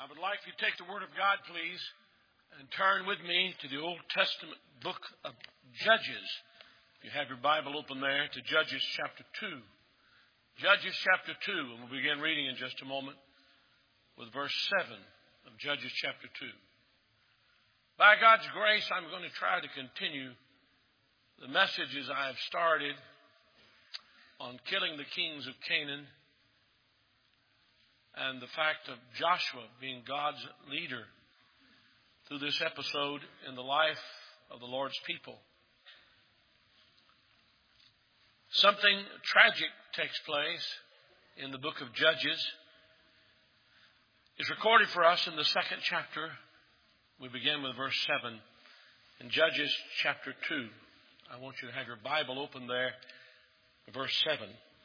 I would like you to take the Word of God, please, and turn with me to the Old Testament book of Judges. If you have your Bible open there to Judges chapter 2. Judges chapter 2, and we'll begin reading in just a moment with verse 7 of Judges chapter 2. By God's grace, I'm going to try to continue the messages I have started on killing the kings of Canaan and the fact of Joshua being God's leader through this episode in the life of the Lord's people. Something tragic takes place in the book of Judges. It's recorded for us in the second chapter. We begin with verse 7 in Judges chapter 2. I want you to have your Bible open there, verse 7.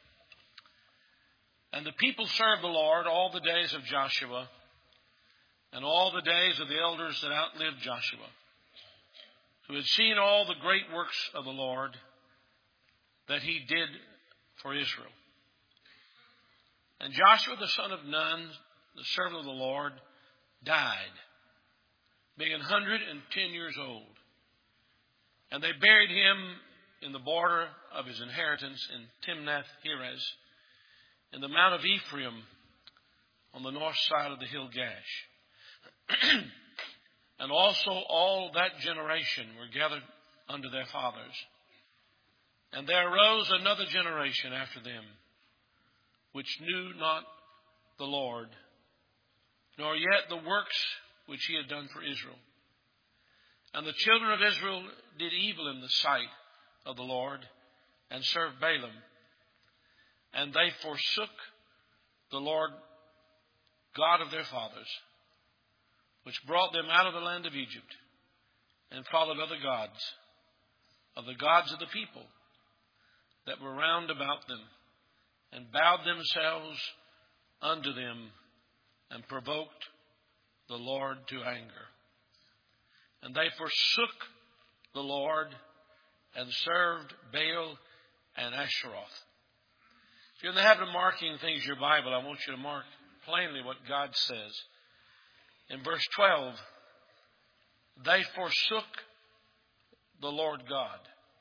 And the people served the Lord all the days of Joshua and all the days of the elders that outlived Joshua, who had seen all the great works of the Lord that he did for Israel. And Joshua the son of Nun, the servant of the Lord, died, being 110 years old. And they buried him in the border of his inheritance in Timnath-Heres, in the Mount of Ephraim, on the north side of the hill Gash. And also all that generation were gathered unto their fathers. And there arose another generation after them, which knew not the Lord, nor yet the works which he had done for Israel. And the children of Israel did evil in the sight of the Lord, and served Balaam. And they forsook the Lord God of their fathers, which brought them out of the land of Egypt, and followed other gods, of the gods of the people that were round about them, and bowed themselves unto them, and provoked the Lord to anger. And they forsook the Lord, and served Baal and Asheroth. If you're in the habit of marking things in your Bible, I want you to mark plainly what God says. In verse 12, they forsook the Lord God.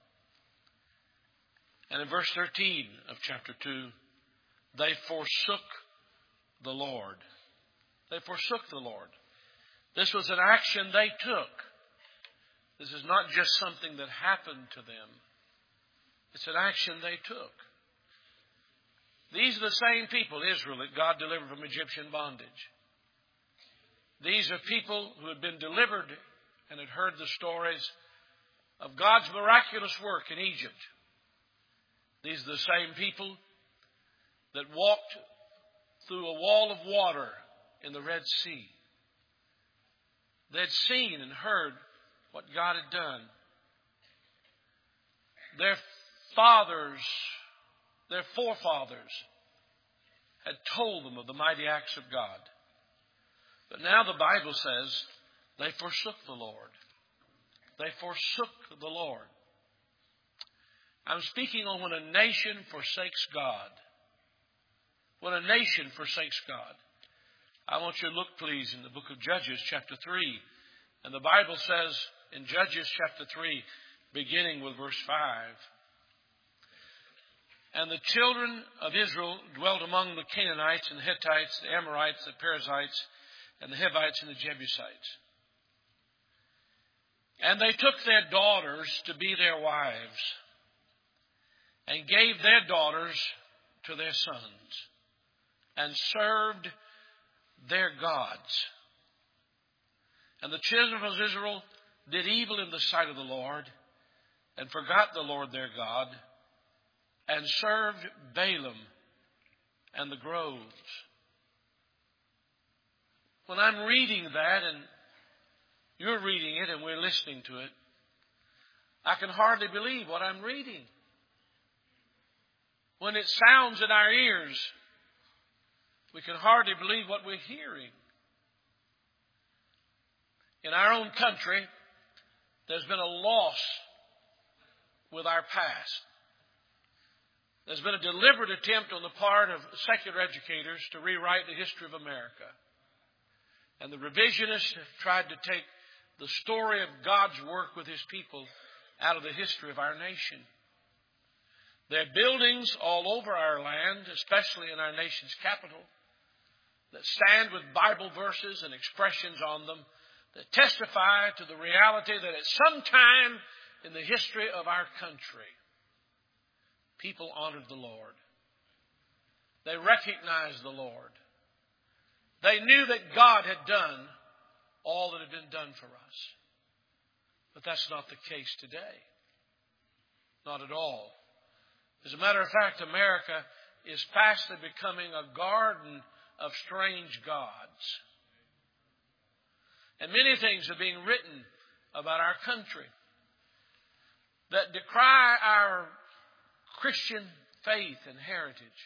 And in verse 13 of chapter 2, they forsook the Lord. They forsook the Lord. This was an action they took. This is not just something that happened to them. It's an action they took. These are the same people, Israel, that God delivered from Egyptian bondage. These are people who had been delivered and had heard the stories of God's miraculous work in Egypt. These are the same people that walked through a wall of water in the Red Sea. They'd seen and heard what God had done. Their forefathers had told them of the mighty acts of God. But now the Bible says they forsook the Lord. They forsook the Lord. I'm speaking on when a nation forsakes God. When a nation forsakes God. I want you to look, please, in the book of Judges, chapter 3. And the Bible says in Judges, chapter 3, beginning with verse 5, and the children of Israel dwelt among the Canaanites and the Hittites, the Amorites, the Perizzites, and the Hivites and the Jebusites. And they took their daughters to be their wives, and gave their daughters to their sons, and served their gods. And the children of Israel did evil in the sight of the Lord, and forgot the Lord their God, and served Balaam and the groves. When I'm reading that, and you're reading it, and we're listening to it, I can hardly believe what I'm reading. When it sounds in our ears, we can hardly believe what we're hearing. In our own country, there's been a loss with our past. There's been a deliberate attempt on the part of secular educators to rewrite the history of America. And the revisionists have tried to take the story of God's work with His people out of the history of our nation. There are buildings all over our land, especially in our nation's capital, that stand with Bible verses and expressions on them that testify to the reality that at some time in the history of our country, people honored the Lord. They recognized the Lord. They knew that God had done all that had been done for us. But that's not the case today. Not at all. As a matter of fact, America is fastly becoming a garden of strange gods. And many things are being written about our country that decry our Christian faith and heritage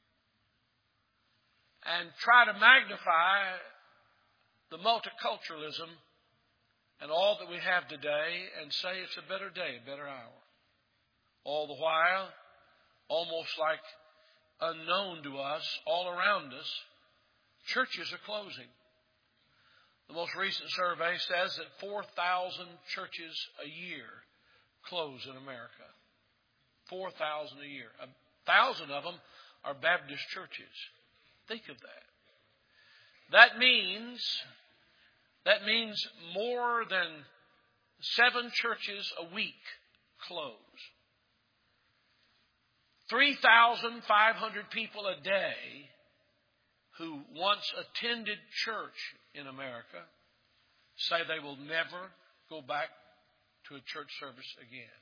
and try to magnify the multiculturalism and all that we have today and say it's a better day, a better hour. All the while, almost like unknown to us, all around us, churches are closing. The most recent survey says that 4,000 churches a year close in America. 4,000 a year. 1,000 of them are Baptist churches. Think of that. That means more than 7 churches a week close. 3,500 people a day who once attended church in America say they will never go back to a church service again.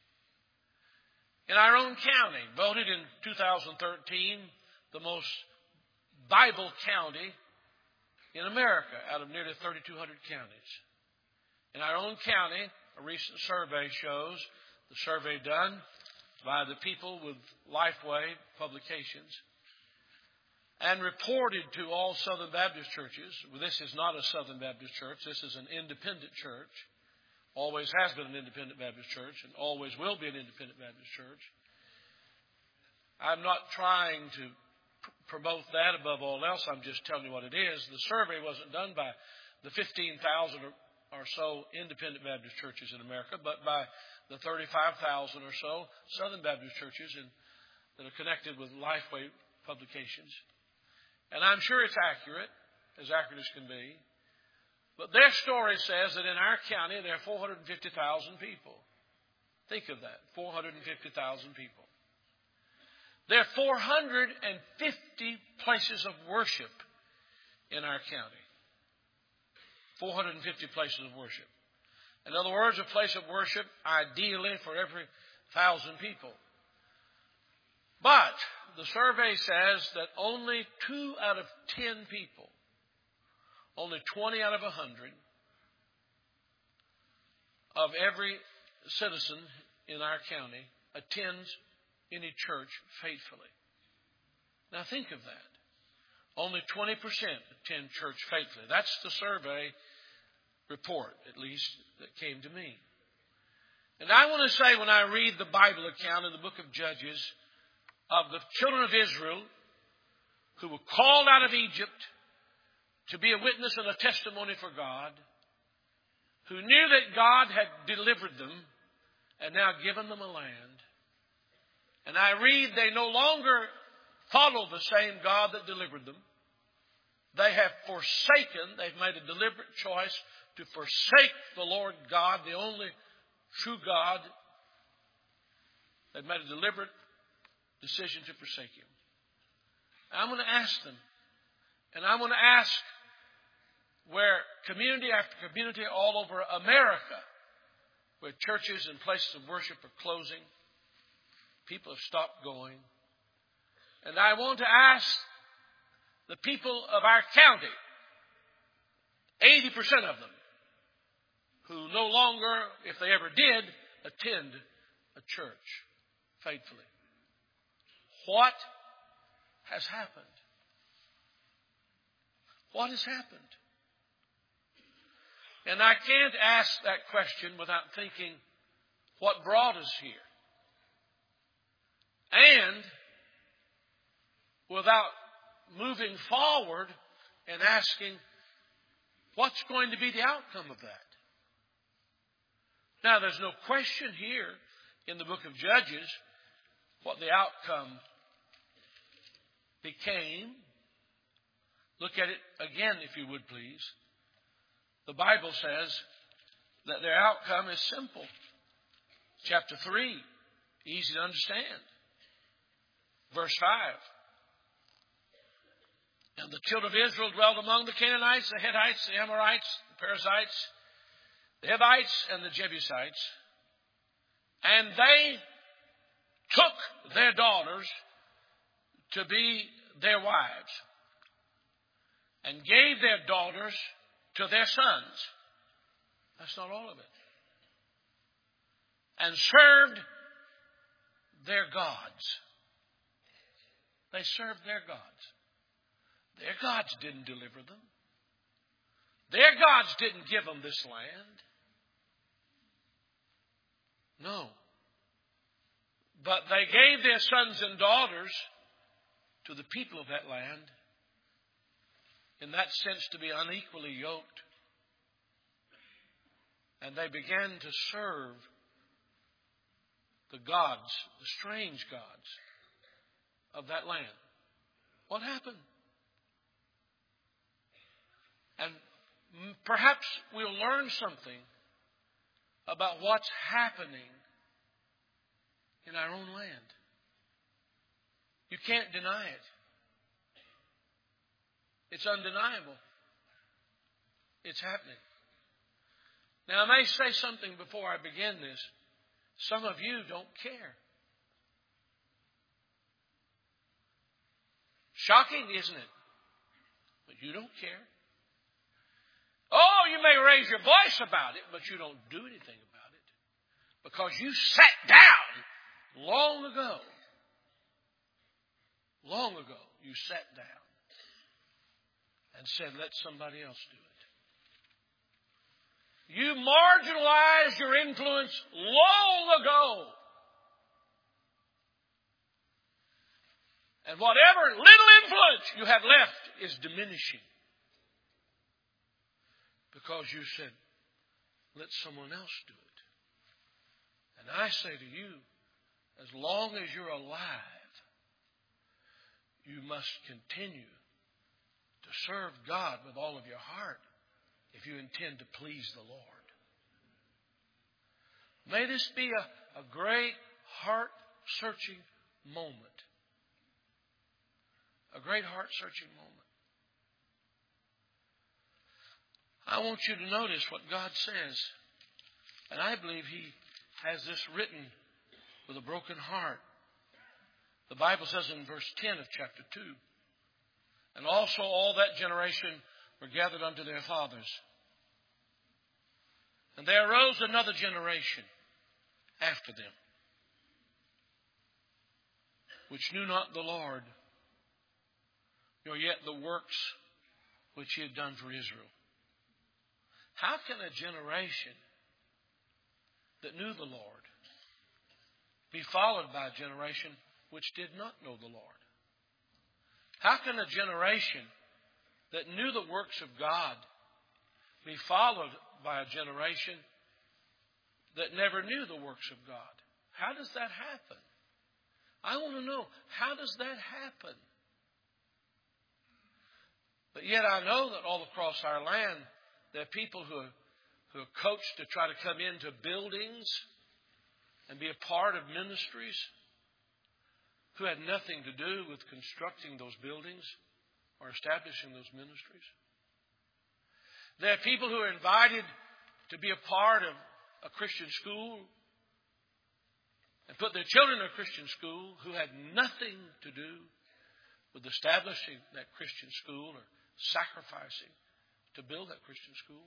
In our own county, voted in 2013 the most Bible county in America out of nearly 3,200 counties. In our own county, a recent survey shows, the survey done by the people with Lifeway Publications, and reported to all Southern Baptist churches. Well, this is not a Southern Baptist church. This is an independent church. Always has been an independent Baptist church and always will be an independent Baptist church. I'm not trying to promote that above all else. I'm just telling you what it is. The survey wasn't done by the 15,000 or so independent Baptist churches in America, but by the 35,000 or so Southern Baptist churches that are connected with Lifeway Publications. And I'm sure it's accurate as can be. But their story says that in our county there are 450,000 people. Think of that, 450,000 people. There are 450 places of worship in our county. 450 places of worship. In other words, a place of worship ideally for every 1,000 people. But the survey says that only 2 out of 10 people, only 20 out of 100 of every citizen in our county attends any church faithfully. Now think of that. Only 20% attend church faithfully. That's the survey report, at least, that came to me. And I want to say, when I read the Bible account in the book of Judges of the children of Israel who were called out of Egypt to be a witness and a testimony for God, who knew that God had delivered them and now given them a land. And I read they no longer follow the same God that delivered them. They have forsaken, they've made a deliberate choice to forsake the Lord God, the only true God. They've made a deliberate decision to forsake Him. I'm going to ask them, and I want to ask where community after community all over America, where churches and places of worship are closing, people have stopped going. And I want to ask the people of our county, 80% of them, who no longer, if they ever did, attend a church faithfully. What has happened? What has happened? And I can't ask that question without thinking, what brought us here? And without moving forward and asking, What's going to be the outcome of that? Now, there's no question here in the book of Judges what the outcome became. Look at it again, if you would, please. The Bible says that their outcome is simple. Chapter 3, easy to understand. Verse 5. And the children of Israel dwelt among the Canaanites, the Hittites, the Amorites, the Perizzites, the Hivites, and the Jebusites. And they took their daughters to be their wives, and gave their daughters to their sons. That's not all of it. And served their gods. They served their gods. Their gods didn't deliver them. Their gods didn't give them this land. No. But they gave their sons and daughters to the people of that land, in that sense to be unequally yoked. And they began to serve the gods, the strange gods of that land. What happened? And perhaps we'll learn something about what's happening in our own land. You can't deny it. It's undeniable. It's happening. Now, I may say something before I begin this. Some of you don't care. Shocking, isn't it? But you don't care. Oh, you may raise your voice about it, but you don't do anything about it. Because you sat down long ago. Long ago, you sat down and said, let somebody else do it. You marginalized your influence long ago. And whatever little influence you have left is diminishing. Because you said, let someone else do it. And I say to you, as long as you're alive, you must continue to serve God with all of your heart if you intend to please the Lord. May this be a great heart-searching moment. A great heart-searching moment. I want you to notice what God says. And I believe He has this written with a broken heart. The Bible says in verse 10 of chapter 2, and also all that generation were gathered unto their fathers. And there arose another generation after them, which knew not the Lord, nor yet the works which He had done for Israel. How can a generation that knew the Lord be followed by a generation which did not know the Lord? How can a generation that knew the works of God be followed by a generation that never knew the works of God? How does that happen? I want to know, how does that happen? But yet I know that all across our land, there are people who are coached to try to come into buildings and be a part of ministries who had nothing to do with constructing those buildings or establishing those ministries. There are people who are invited to be a part of a Christian school and put their children in a Christian school who had nothing to do with establishing that Christian school or sacrificing to build that Christian school.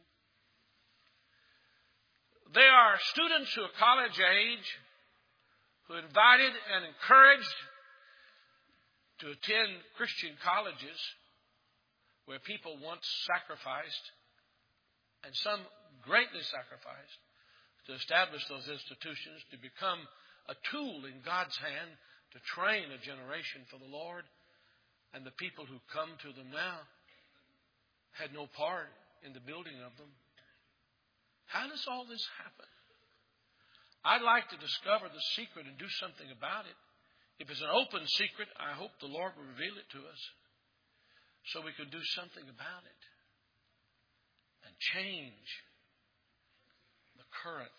There are students who are college age who are invited and encouraged to attend Christian colleges where people once sacrificed, and some greatly sacrificed, to establish those institutions, to become a tool in God's hand to train a generation for the Lord. And the people who come to them now had no part in the building of them. How does all this happen? I'd like to discover the secret and do something about it. If it's an open secret, I hope the Lord will reveal it to us so we can do something about it and change the current,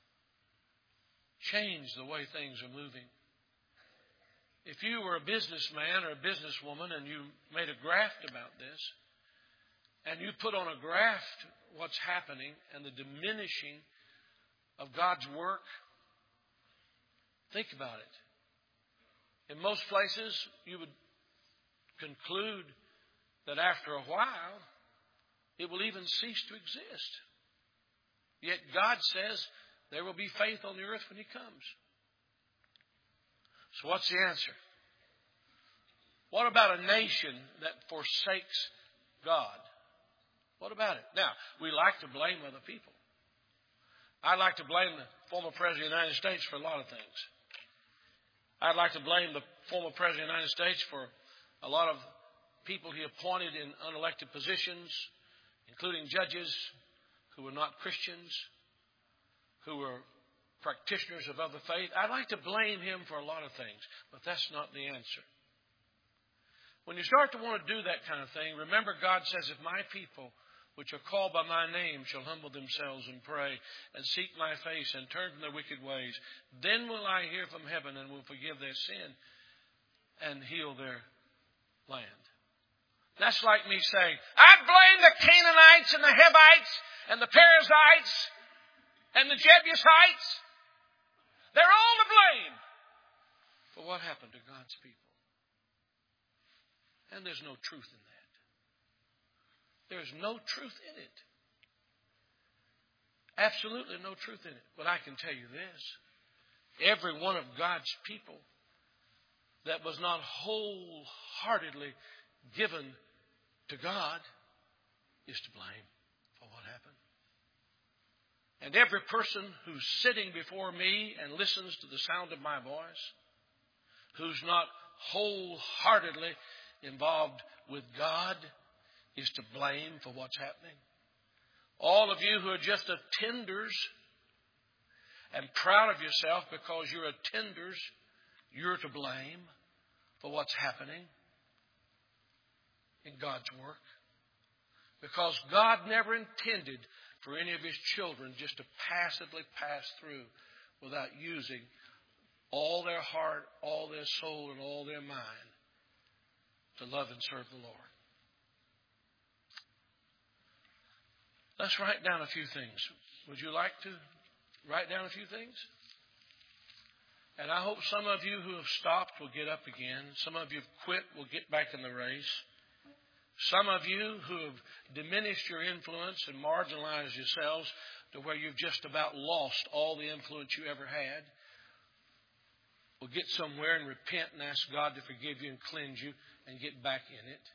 change the way things are moving. If you were a businessman or a businesswoman and you made a graft about this, and you put on a graft what's happening and the diminishing of God's work, think about it. In most places, you would conclude that after a while, it will even cease to exist. Yet God says there will be faith on the earth when He comes. So what's the answer? What about a nation that forsakes God? What about it? Now, we like to blame other people. I like to blame the former President of the United States for a lot of things. I'd like to blame the former President of the United States for a lot of people he appointed in unelected positions, including judges who were not Christians, who were practitioners of other faith. I'd like to blame him for a lot of things, but that's not the answer. When you start to want to do that kind of thing, remember God says, if my people, which are called by my name, shall humble themselves and pray and seek my face and turn from their wicked ways, then will I hear from heaven and will forgive their sin and heal their land. That's like me saying, I blame the Canaanites and the Hivites and the Perizzites and the Jebusites. They're all to blame for what happened to God's people. And there's no truth in that. There's no truth in it. Absolutely no truth in it. But I can tell you this. Every one of God's people that was not wholeheartedly given to God is to blame for what happened. And every person who's sitting before me and listens to the sound of my voice, who's not wholeheartedly involved with God, is to blame for what's happening. All of you who are just attenders and proud of yourself because you're attenders, you're to blame for what's happening in God's work. Because God never intended for any of His children just to passively pass through without using all their heart, all their soul, and all their mind to love and serve the Lord. Let's write down a few things. Would you like to write down a few things? And I hope some of you who have stopped will get up again. Some of you have quit will get back in the race. Some of you who have diminished your influence and marginalized yourselves to where you've just about lost all the influence you ever had will get somewhere and repent and ask God to forgive you and cleanse you and get back in it.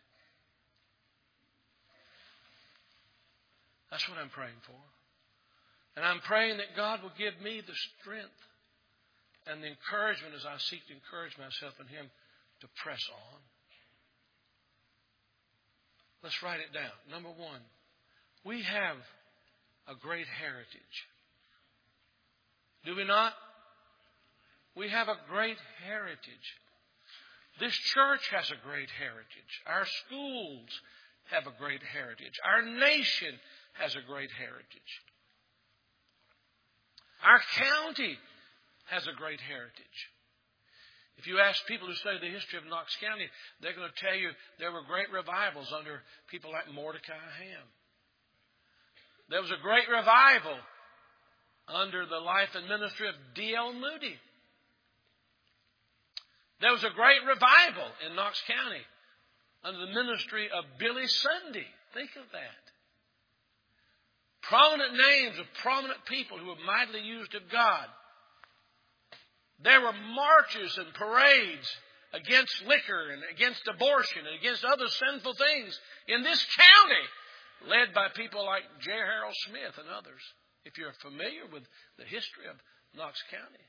That's what I'm praying for. And I'm praying that God will give me the strength and the encouragement as I seek to encourage myself in Him to press on. Let's write it down. Number one, we have a great heritage. Do we not? We have a great heritage. This church has a great heritage. Our schools have a great heritage. Our nation has a great heritage. Our county has a great heritage. If you ask people who study the history of Knox County, they're going to tell you there were great revivals under people like Mordecai Ham. There was a great revival under the life and ministry of D.L. Moody. There was a great revival in Knox County under the ministry of Billy Sunday. Think of that. Prominent names of prominent people who were mightily used of God. There were marches and parades against liquor and against abortion and against other sinful things in this county, led by people like J. Harold Smith and others, if you're familiar with the history of Knox County.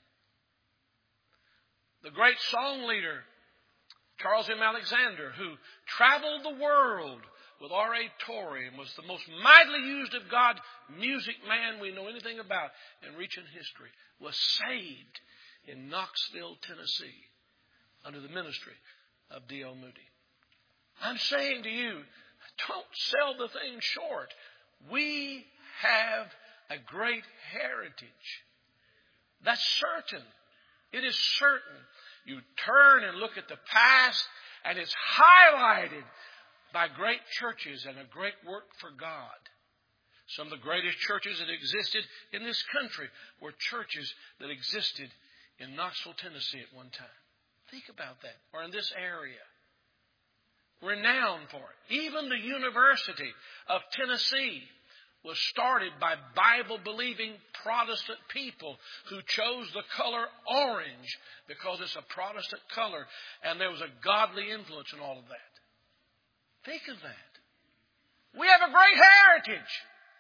The great song leader, Charles M. Alexander, who traveled the world with R.A. Torrey and was the most mightily used of God music man we know anything about in recent history, was saved in Knoxville, Tennessee, under the ministry of D.L. Moody. I'm saying to you, don't sell the thing short. We have a great heritage. That's certain. It is certain. You turn and look at the past, and it's highlighted by great churches and a great work for God. Some of the greatest churches that existed in this country were churches that existed in Knoxville, Tennessee at one time. Think about that. Or in this area. Renowned for it. Even the University of Tennessee was started by Bible-believing Protestant people who chose the color orange because it's a Protestant color, and there was a godly influence in all of that. Think of that. We have a great heritage.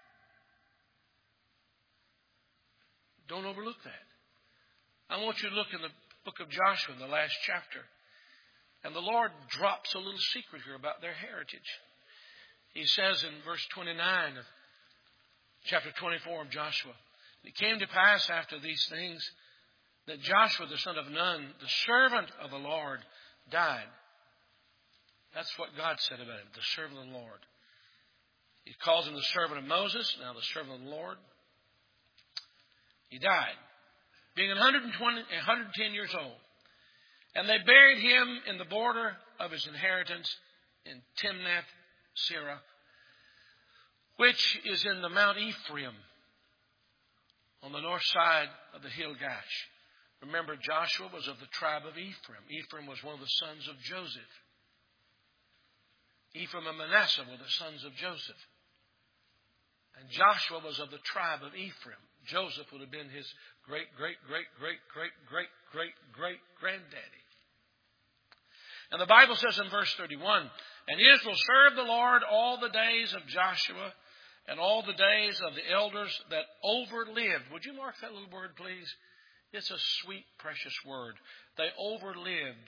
Don't overlook that. I want you to look in the book of Joshua, the last chapter. And the Lord drops a little secret here about their heritage. He says in verse 29 of chapter 24 of Joshua, it came to pass after these things that Joshua the son of Nun, the servant of the Lord, died. That's what God said about him, the servant of the Lord. He calls him the servant of Moses, now the servant of the Lord. He died, being 110 years old. And they buried him in the border of his inheritance in Timnath-Serah, which is in the Mount Ephraim, on the north side of the hill Gash. Remember, Joshua was of the tribe of Ephraim. Ephraim was one of the sons of Joseph. Ephraim and Manasseh were the sons of Joseph. And Joshua was of the tribe of Ephraim. Joseph would have been his great-great-great-great-great-great-great-granddaddy. And the Bible says in verse 31, and Israel served the Lord all the days of Joshua and all the days of the elders that overlived. Would you mark that little word, please? It's a sweet, precious word. They overlived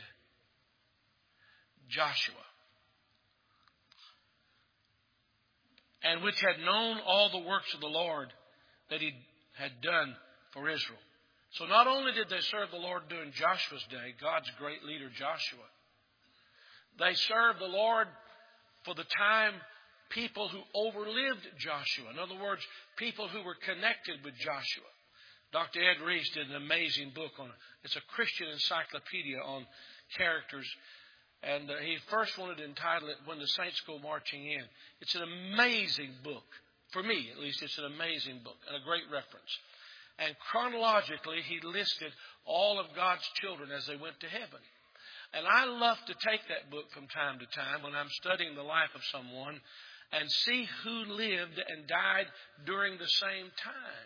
Joshua. And which had known all the works of the Lord that he had done for Israel. So not only did they serve the Lord during Joshua's day, God's great leader Joshua, they served the Lord for the time people who overlived Joshua. In other words, people who were connected with Joshua. Dr. Ed Reese did an amazing book on it. It's a Christian encyclopedia on characters. And he first wanted to entitle it When the Saints Go Marching In. It's an amazing book. For me, at least, it's an amazing book and a great reference. And chronologically, he listed all of God's children as they went to heaven. And I love to take that book from time to time when I'm studying the life of someone and see who lived and died during the same time.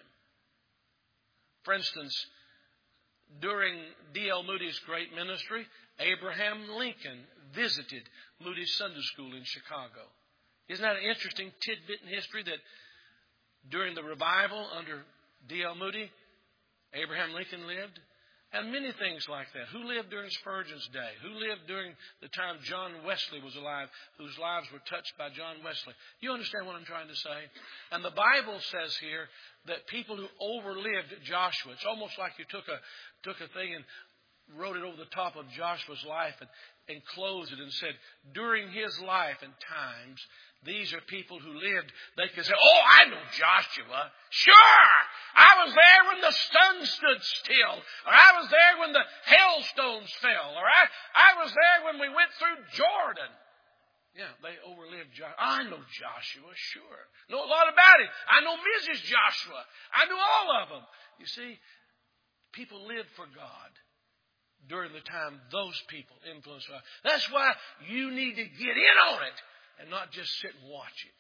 For instance, during D.L. Moody's great ministry, Abraham Lincoln visited Moody's Sunday School in Chicago. Isn't that an interesting tidbit in history that during the revival under D.L. Moody, Abraham Lincoln lived? And many things like that. Who lived during Spurgeon's day? Who lived during the time John Wesley was alive, whose lives were touched by John Wesley? You understand what I'm trying to say? And the Bible says here that people who overlived Joshua, it's almost like you took a thing and wrote it over the top of Joshua's life and enclosed it and said, during his life and times, these are people who lived. They could say, oh, I know Joshua. Sure! I was there when the sun stood still. Or I was there when the hailstones fell. Or I was there when we went through Jordan. Yeah, they overlived Joshua. I know Joshua, sure. Know a lot about him. I know Mrs. Joshua. I knew all of them. You see, people lived for God during the time those people influenced God. That's why you need to get in on it and not just sit and watch it.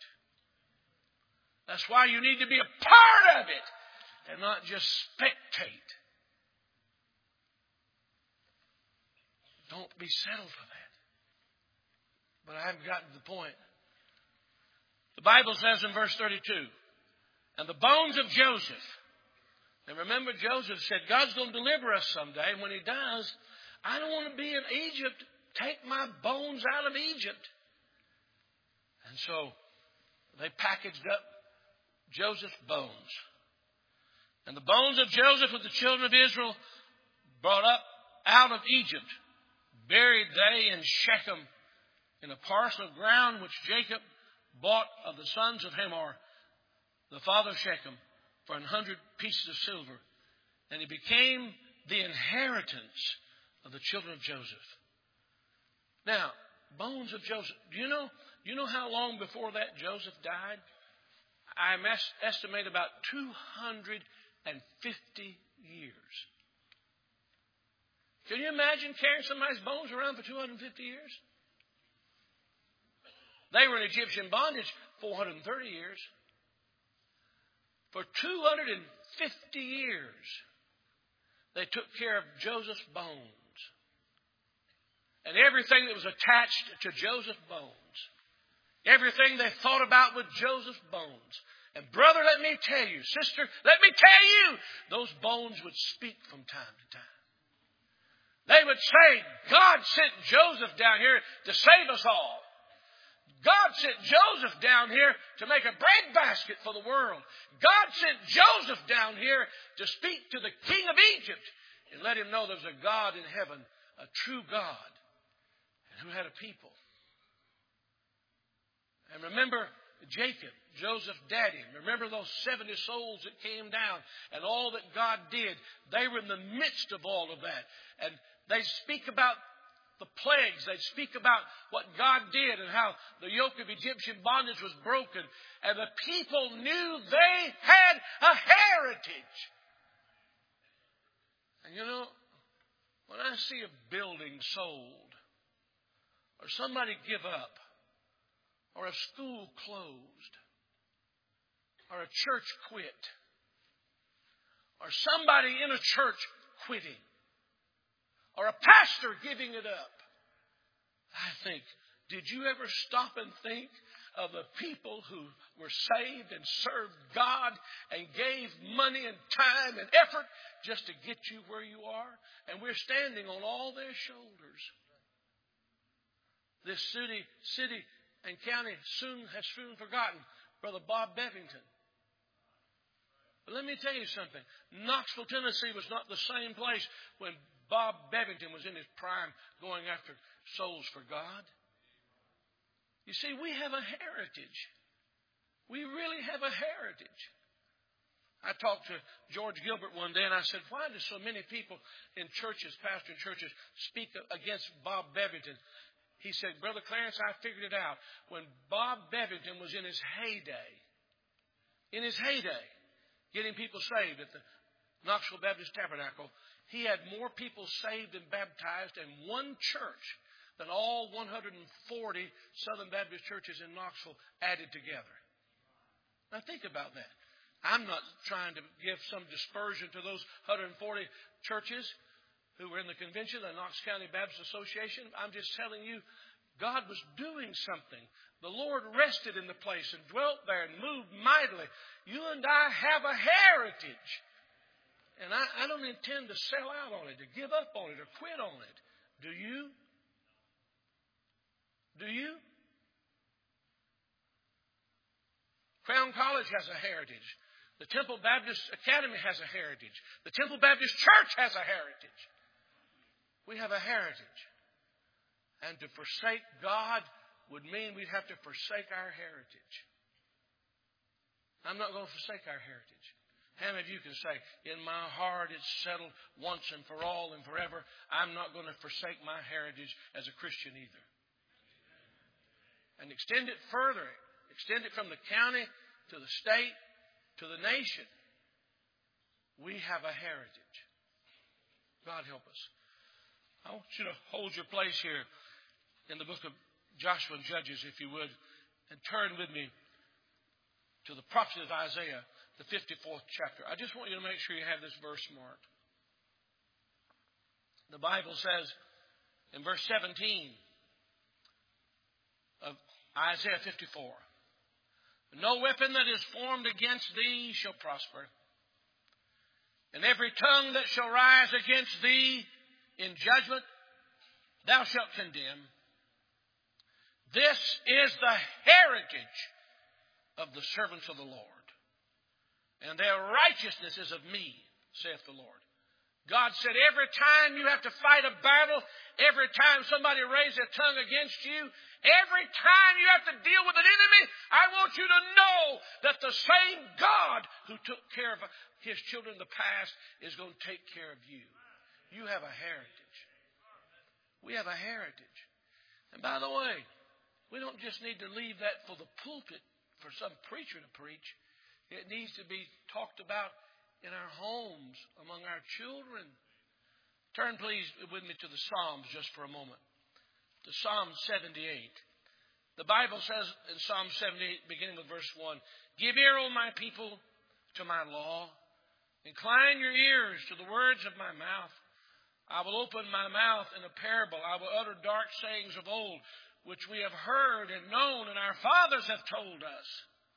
That's why you need to be a part of it and not just spectate. Don't be settled for that. But I haven't gotten to the point. The Bible says in verse 32, and the bones of Joseph. And remember, Joseph said, God's going to deliver us someday. And when he does, I don't want to be in Egypt. Take my bones out of Egypt. And And so they packaged up Joseph's bones. And the bones of Joseph with the children of Israel brought up out of Egypt, buried they in Shechem in a parcel of ground which Jacob bought of the sons of Hamor, the father of Shechem, for 100 pieces of silver. And he became the inheritance of the children of Joseph. Now, bones of Joseph. Do you know how long before that Joseph died? I estimate about 250 years. Can you imagine carrying somebody's bones around for 250 years? They were in Egyptian bondage 430 years. For 250 years, they took care of Joseph's bones. And everything that was attached to Joseph's bones. Everything they thought about with Joseph's bones. And brother, let me tell you, sister, let me tell you, those bones would speak from time to time. They would say, God sent Joseph down here to save us all. God sent Joseph down here to make a breadbasket for the world. God sent Joseph down here to speak to the king of Egypt and let him know there was a God in heaven, a true God, and who had a people. And remember Jacob, Joseph's daddy. Remember those 70 souls that came down and all that God did. They were in the midst of all of that. And they speak about the plagues. They speak about what God did and how the yoke of Egyptian bondage was broken. And the people knew they had a heritage. And you know, when I see a building sold, or somebody give up, or a school closed, or a church quit, or somebody in a church quitting, or a pastor giving it up, I think, did you ever stop and think of the people who were saved and served God and gave money and time and effort just to get you where you are? And we're standing on all their shoulders. This city and county has soon forgotten Brother Bob Bevington. But let me tell you something. Knoxville, Tennessee was not the same place when Bob Bevington was in his prime going after souls for God. You see, we have a heritage. We really have a heritage. I talked to George Gilbert one day and I said, why do so many people in churches, pastoring churches, speak against Bob Bevington? He said, Brother Clarence, I figured it out. When Bob Bevington was in his heyday, getting people saved at the Knoxville Baptist Tabernacle, he had more people saved and baptized in one church than all 140 Southern Baptist churches in Knoxville added together. Now think about that. I'm not trying to give some dispersion to those 140 churches who were in the convention, the Knox County Baptist Association. I'm just telling you, God was doing something. The Lord rested in the place and dwelt there and moved mightily. You and I have a heritage. And I don't intend to sell out on it, to give up on it, or quit on it. Do you? Do you? Crown College has a heritage. The Temple Baptist Academy has a heritage. The Temple Baptist Church has a heritage. We have a heritage. And to forsake God would mean we'd have to forsake our heritage. I'm not going to forsake our heritage. How many of you can say, in my heart it's settled once and for all and forever, I'm not going to forsake my heritage as a Christian either. And extend it further. Extend it from the county to the state to the nation. We have a heritage. God help us. I want you to hold your place here in the book of Joshua and Judges, if you would, and turn with me to the prophet of Isaiah, the 54th chapter. I just want you to make sure you have this verse marked. The Bible says in verse 17 of Isaiah 54, no weapon that is formed against thee shall prosper, and every tongue that shall rise against thee in judgment thou shalt condemn. This is the heritage of the servants of the Lord, and their righteousness is of me, saith the Lord. God said every time you have to fight a battle, every time somebody raises their tongue against you, every time you have to deal with an enemy, I want you to know that the same God who took care of His children in the past is going to take care of you. You have a heritage. We have a heritage. And by the way, we don't just need to leave that for the pulpit for some preacher to preach. It needs to be talked about in our homes, among our children. Turn, please, with me to the Psalms just for a moment. To Psalm 78. The Bible says in Psalm 78, beginning with verse 1, Give ear, O my people, to my law. Incline your ears to the words of my mouth. I will open my mouth in a parable. I will utter dark sayings of old, which we have heard and known, and our fathers have told us.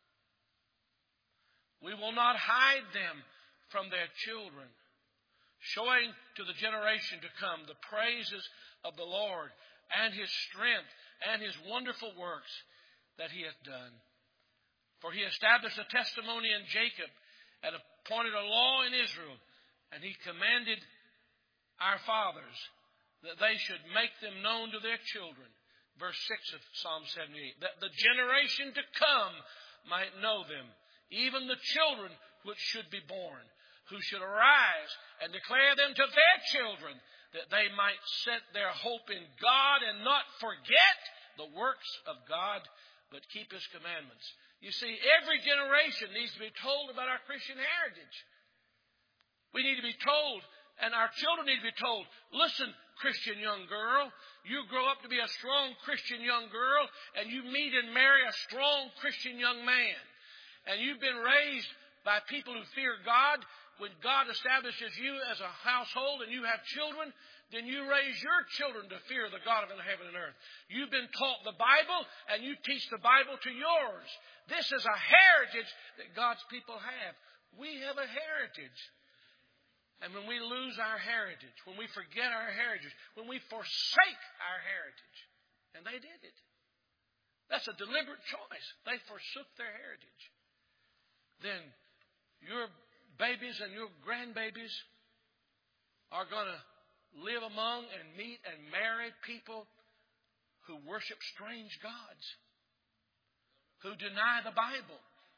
We will not hide them from their children, showing to the generation to come the praises of the Lord and His strength and His wonderful works that He hath done. For He established a testimony in Jacob and appointed a law in Israel, and He commanded our fathers that they should make them known to their children. Verse 6 of Psalm 78, that the generation to come might know them, even the children which should be born, who should arise and declare them to their children, that they might set their hope in God and not forget the works of God, but keep His commandments. You see, every generation needs to be told about our Christian heritage. We need to be told, and our children need to be told, listen, Christian young girl, you grow up to be a strong Christian young girl, and you meet and marry a strong Christian young man. And you've been raised by people who fear God. When God establishes you as a household and you have children, then you raise your children to fear the God of heaven and earth. You've been taught the Bible, and you teach the Bible to yours. This is a heritage that God's people have. We have a heritage. And when we lose our heritage, when we forget our heritage, when we forsake our heritage, and they did it. That's a deliberate choice. They forsook their heritage. Then your babies and your grandbabies are going to live among and meet and marry people who worship strange gods, who deny the Bible,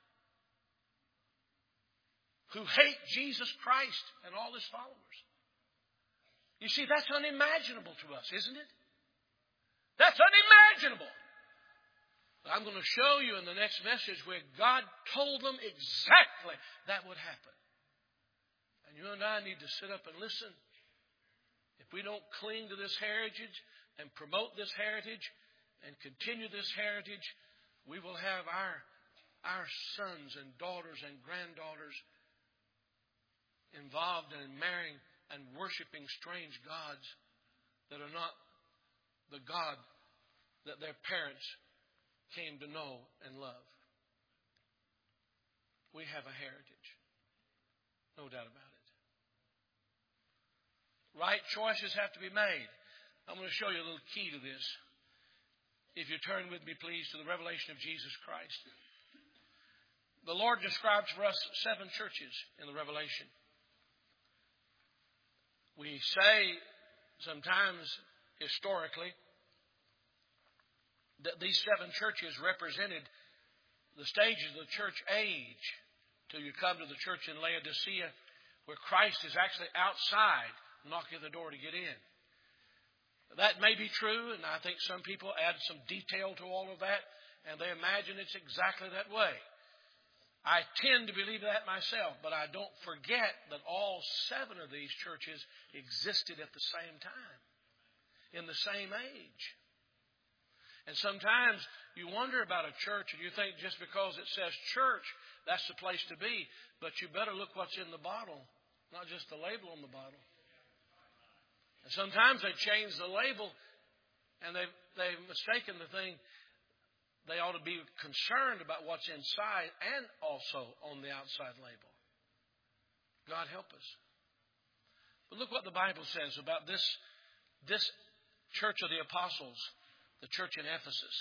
who hate Jesus Christ and all His followers. You see, that's unimaginable to us, isn't it? That's unimaginable. But I'm going to show you in the next message where God told them exactly that would happen. And you and I need to sit up and listen. If we don't cling to this heritage and promote this heritage and continue this heritage, we will have our sons and daughters and granddaughters involved in marrying and worshiping strange gods that are not the God that their parents came to know and love. We have a heritage. No doubt about it. Right choices have to be made. I'm going to show you a little key to this. If you turn with me, please, to the revelation of Jesus Christ. The Lord describes for us 7 churches in the Revelation. We say sometimes historically that these 7 churches represented the stages of the church age till you come to the church in Laodicea, where Christ is actually outside knocking at the door to get in. That may be true, and I think some people add some detail to all of that, and they imagine it's exactly that way. I tend to believe that myself, but I don't forget that all 7 of these churches existed at the same time, in the same age. And sometimes you wonder about a church, and you think just because it says church, that's the place to be. But you better look what's in the bottle, not just the label on the bottle. And sometimes they change the label, and they've mistaken the thing. They ought to be concerned about what's inside and also on the outside label. God help us. But look what the Bible says about this church of the apostles, the church in Ephesus.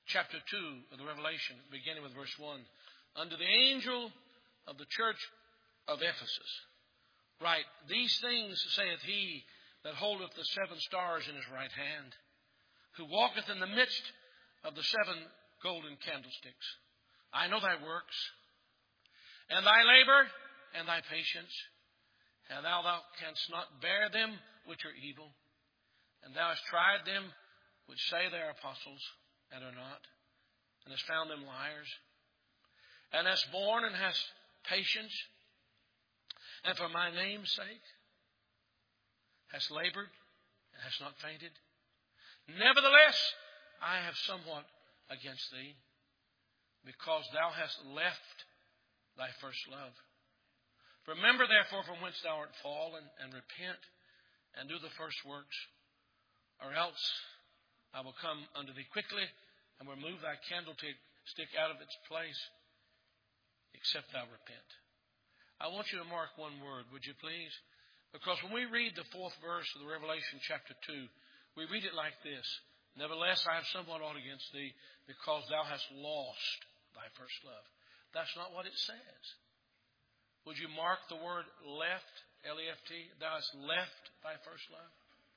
chapter 2 of the Revelation, beginning with verse 1. Unto the angel of the church of Ephesus write, These things saith he that holdeth the 7 stars in his right hand, who walketh in the midst of the 7 golden candlesticks. I know thy works, and thy labor, and thy patience, and thou canst not bear them which are evil, and thou hast tried them which say they are apostles, and are not, and hast found them liars, and hast borne and hast patience, and for my name's sake hast labored, and hast not fainted. Nevertheless, I have somewhat against thee, because thou hast left thy first love. Remember therefore from whence thou art fallen, and repent, and do the first works, or else I will come unto thee quickly, and remove thy candlestick out of its place, except thou repent. I want you to mark one word, would you please? Because when we read the 4th verse of the Revelation chapter 2, we read it like this. Nevertheless, I have somewhat ought against thee, because thou hast lost thy first love. That's not what it says. Would you mark the word left, L-E-F-T? Thou hast left thy first love.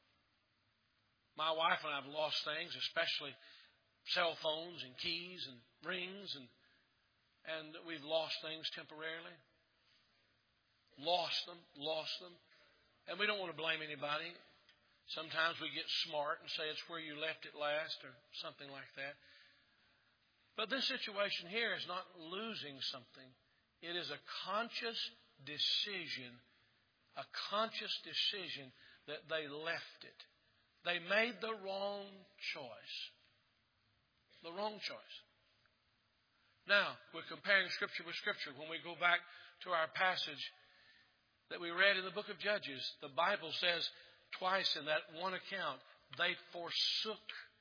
My wife and I have lost things, especially cell phones and keys and rings, and we've lost things temporarily. Lost them. And we don't want to blame anybody. Sometimes we get smart and say it's where you left it last or something like that. But this situation here is not losing something. It is a conscious decision that they left it. They made the wrong choice. The wrong choice. Now, we're comparing Scripture with Scripture. When we go back to our passage that we read in the book of Judges, the Bible says twice in that one account, they forsook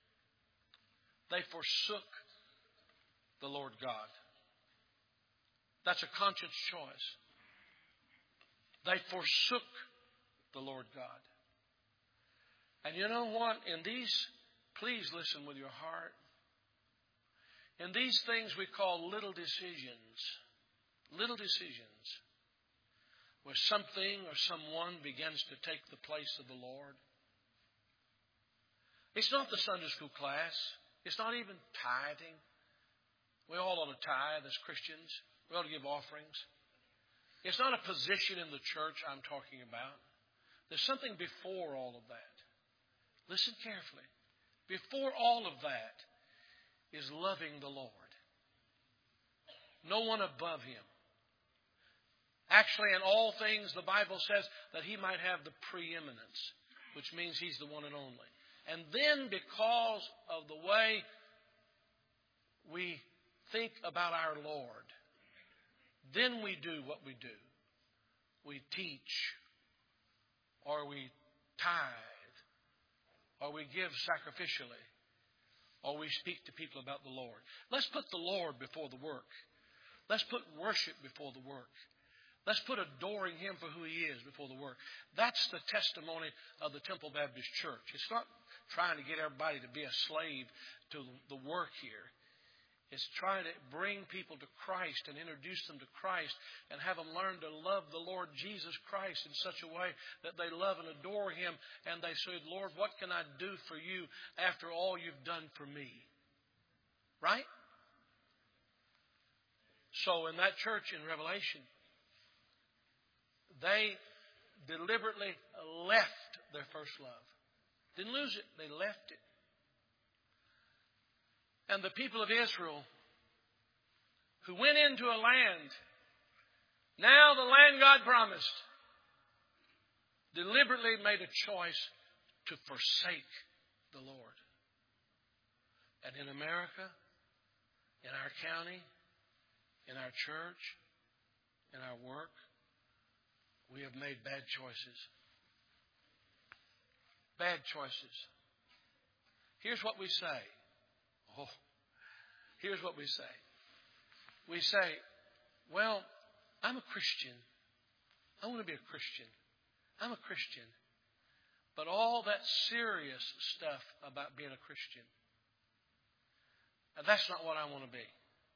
the Lord God. That's a conscious choice. They forsook the Lord God. And you know what? Please listen with your heart. In these things we call little decisions, where something or someone begins to take the place of the Lord. It's not the Sunday school class. It's not even tithing. We all ought to tithe as Christians. We ought to give offerings. It's not a position in the church I'm talking about. There's something before all of that. Listen carefully. Before all of that is loving the Lord. No one above Him. Actually, in all things, the Bible says that He might have the preeminence, which means He's the one and only. And then because of the way we think about our Lord, then we do what we do. We teach, or we tithe, or we give sacrificially, or we speak to people about the Lord. Let's put the Lord before the work. Let's put worship before the work. Let's put adoring Him for who He is before the work. That's the testimony of the Temple Baptist Church. It's not trying to get everybody to be a slave to the work here. It's trying to bring people to Christ and introduce them to Christ and have them learn to love the Lord Jesus Christ in such a way that they love and adore Him, and they say, Lord, what can I do for you after all you've done for me? Right? So in that church in Revelation, they deliberately left their first love. Didn't lose it. They left it. And the people of Israel who went into a land, now the land God promised, deliberately made a choice to forsake the Lord. And in America, in our county, in our church, in our work, we have made bad choices. Bad choices. Here's what we say. Here's what we say. We say, well, I'm a Christian. I want to be a Christian. I'm a Christian. But all that serious stuff about being a Christian, And that's not what I want to be.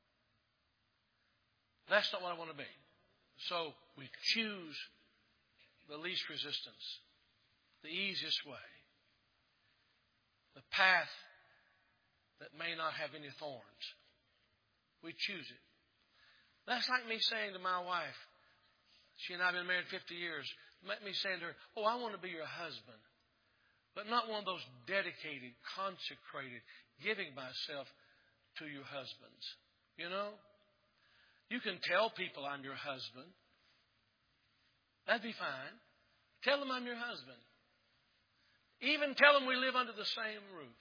That's not what I want to be. So we choose the least resistance, the easiest way, the path that may not have any thorns. We choose it. That's like me saying to my wife, she and I have been married 50 years, like me saying to her, oh, I want to be your husband. But not one of those dedicated, consecrated, giving myself to your husbands. You know? You can tell people I'm your husband. That'd be fine. Tell them I'm your husband. Even tell them we live under the same roof.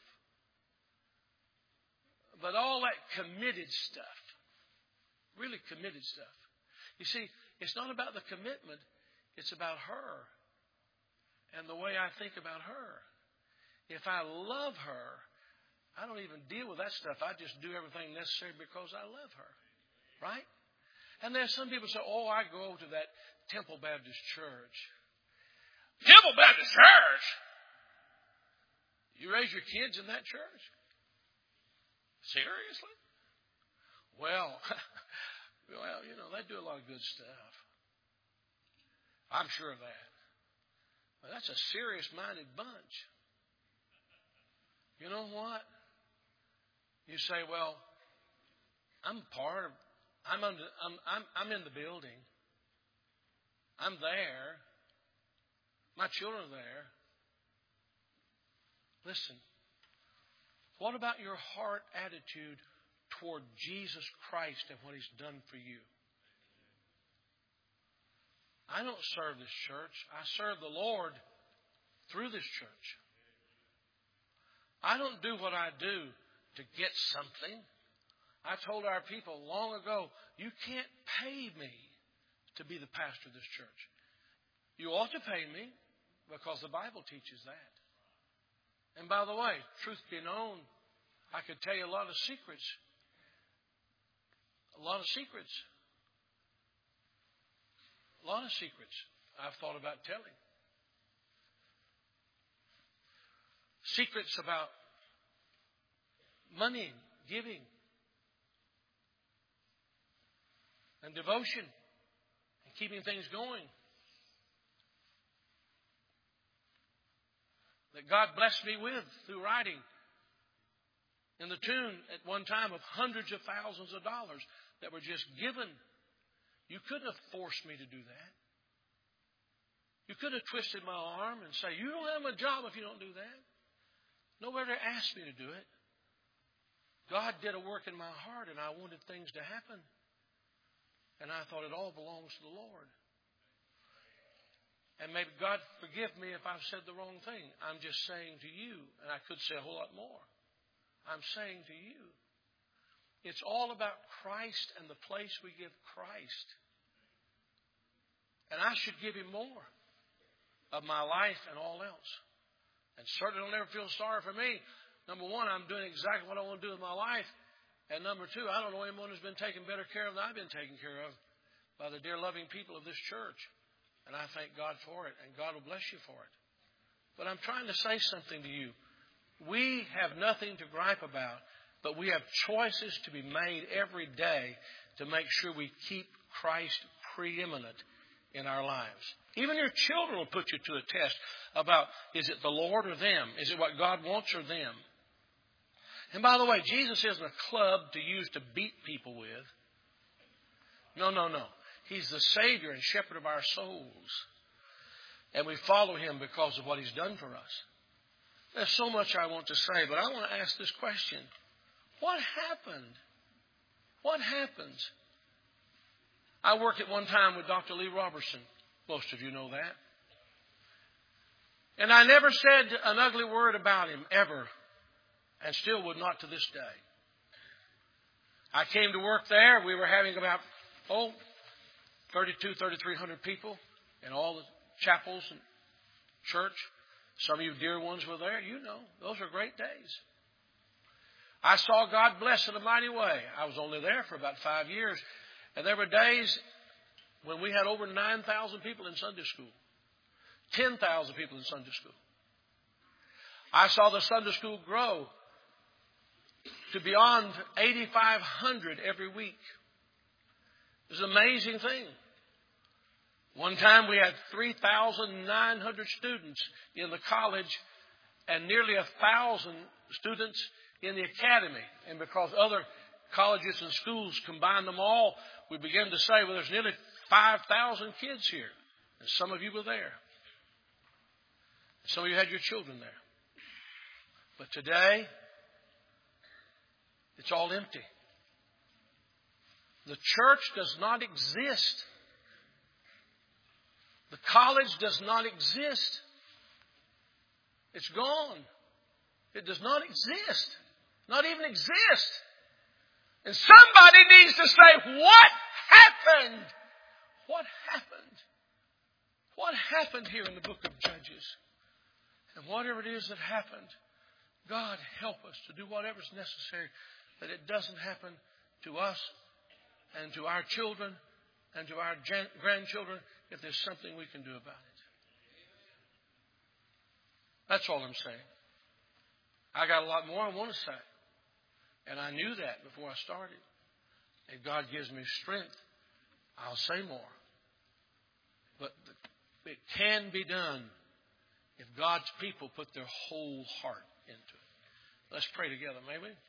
But all that committed stuff, really committed stuff. You see, it's not about the commitment. It's about her and the way I think about her. If I love her, I don't even deal with that stuff. I just do everything necessary because I love her. Right? And there's some people say, oh, I go to that Temple Baptist Church. Temple Baptist Church? You raise your kids in that church? Seriously? Well, you know, they do a lot of good stuff. I'm sure of that. But that's a serious-minded bunch. You know what? You say, well, I'm in the building. I'm there. My children are there. Listen. What about your heart attitude toward Jesus Christ and what He's done for you? I don't serve this church. I serve the Lord through this church. I don't do what I do to get something. I told our people long ago, you can't pay me to be the pastor of this church. You ought to pay me because the Bible teaches that. And by the way, truth be known, I could tell you a lot of secrets. A lot of secrets. A lot of secrets I've thought about telling. Secrets about money, giving, and devotion, and keeping things going. That God blessed me with through writing in the tune at one time of hundreds of thousands of dollars that were just given. You couldn't have forced me to do that. You could have twisted my arm and say, you don't have a job if you don't do that. Nobody asked me to do it. God did a work in my heart and I wanted things to happen. And I thought it all belongs to the Lord. And maybe God forgive me if I've said the wrong thing. I'm just saying to you, and I could say a whole lot more. I'm saying to you, it's all about Christ and the place we give Christ. And I should give Him more of my life and all else. And certainly He'll never feel sorry for me. Number one, I'm doing exactly what I want to do with my life. And number two, I don't know anyone who's been taken better care of than I've been taken care of by the dear loving people of this church. And I thank God for it. And God will bless you for it. But I'm trying to say something to you. We have nothing to gripe about, but we have choices to be made every day to make sure we keep Christ preeminent in our lives. Even your children will put you to a test about, is it the Lord or them? Is it what God wants or them? And by the way, Jesus isn't a club to use to beat people with. No. He's the Savior and Shepherd of our souls. And we follow Him because of what He's done for us. There's so much I want to say, but I want to ask this question. What happened? What happens? I worked at one time with Dr. Lee Robertson. Most of you know that. And I never said an ugly word about him, ever. And still would not to this day. I came to work there. We were having about, 3,300 people in all the chapels and church. Some of you dear ones were there. You know, those are great days. I saw God bless in a mighty way. I was only there for about 5 years. And there were days when we had over 9,000 people in Sunday school. 10,000 people in Sunday school. I saw the Sunday school grow to beyond 8,500 every week. It's an amazing thing. One time we had 3,900 students in the college and nearly 1,000 students in the academy. And because other colleges and schools combined them all, we began to say, well, there's nearly 5,000 kids here. And some of you were there. Some of you had your children there. But today, it's all empty. The church does not exist. The college does not exist. It's gone. It does not exist. Not even exist. And somebody needs to say, what happened? What happened? What happened here in the book of Judges? And whatever it is that happened, God help us to do whatever's necessary that it doesn't happen to us and to our children and to our grandchildren if there's something we can do about it. That's all I'm saying. I got a lot more I want to say. And I knew that before I started. If God gives me strength, I'll say more. But it can be done if God's people put their whole heart into it. Let's pray together, may we?